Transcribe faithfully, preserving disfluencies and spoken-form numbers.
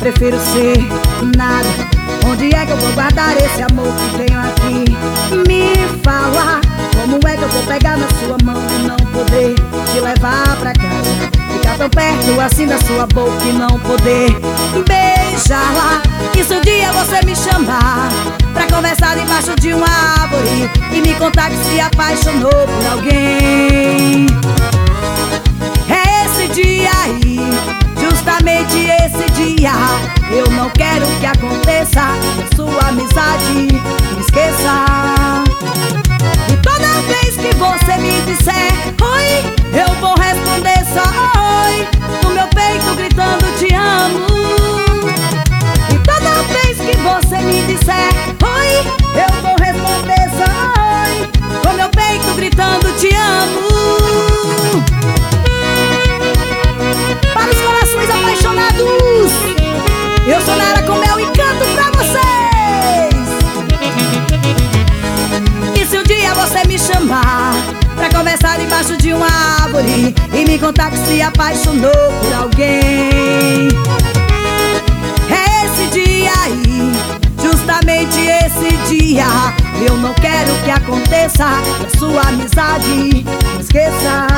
prefiro ser nada. Onde é que eu vou guardar esse amor que tenho aqui? Me fala, como é que eu vou pegar na sua mão e não poder te levar pra casa? Ficar tão perto assim da sua boca e não poder beijá-la. E se um dia você me chamar pra conversar debaixo de uma árvore e me contar que se apaixonou por alguém, é esse dia aí, justamente esse dia. Eu não quero que aconteça, que a sua amizade me esqueça. E toda vez que você me disser oi, eu vou responder só oi, no meu peito gritando te amo. E toda vez que você me disser oi, eu vou responder só oi, no meu peito gritando te amo. Para os corações apaixonados, eu sou Nara com meu encanto pra vocês. E se um dia você me chamar pra conversar debaixo de uma árvore e me contar que se apaixonou por alguém, é esse dia aí, justamente esse dia. Eu não quero que aconteça, que a sua amizade me esqueça.